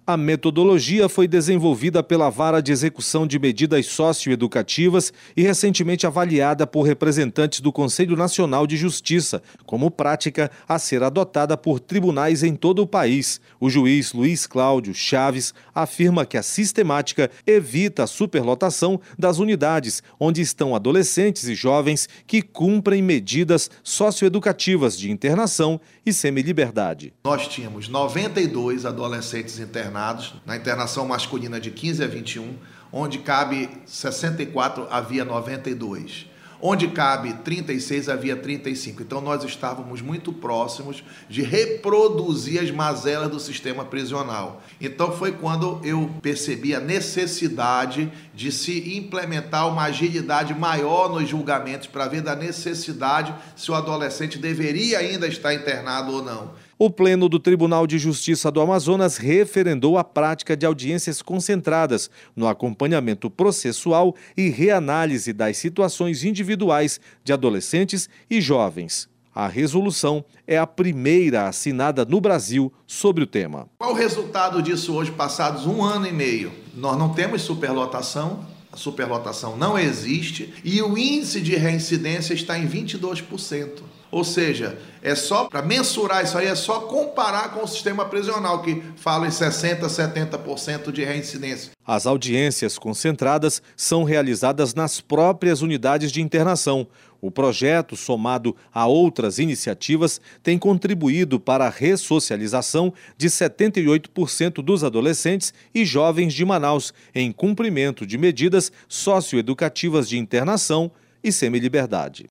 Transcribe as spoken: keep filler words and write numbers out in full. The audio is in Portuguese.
A metodologia foi desenvolvida pela Vara de Execução de Medidas Socioeducativas e recentemente avaliada por representantes do Conselho Nacional de Justiça, como prática a ser adotada por tribunais em todo o país. O juiz Luiz Cláudio Chaves afirma que a sistemática evita a superlotação das unidades, onde estão adolescentes e jovens que cumprem medidas socioeducativas de internação e semiliberdade. Nós tínhamos noventa e dois adolescentes internados na internação masculina de quinze a vinte e um, onde cabe sessenta e quatro, havia noventa e dois. Onde cabe trinta e seis, havia trinta e cinco. Então nós estávamos muito próximos de reproduzir as mazelas do sistema prisional. Então foi quando eu percebi a necessidade de se implementar uma agilidade maior nos julgamentos para ver da necessidade se o adolescente deveria ainda estar internado ou não. O Pleno do Tribunal de Justiça do Amazonas referendou a prática de audiências concentradas no acompanhamento processual e reanálise das situações individuais de adolescentes e jovens. A resolução é a primeira assinada no Brasil sobre o tema. Qual o resultado disso hoje, passados um ano e meio? Nós não temos superlotação, a superlotação não existe e o índice de reincidência está em vinte e dois por cento. Ou seja, é só para mensurar isso aí, é só comparar com o sistema prisional, que fala em sessenta por cento, setenta por cento de reincidência. As audiências concentradas são realizadas nas próprias unidades de internação. O projeto, somado a outras iniciativas, tem contribuído para a ressocialização de setenta e oito por cento dos adolescentes e jovens de Manaus, em cumprimento de medidas socioeducativas de internação e semiliberdade.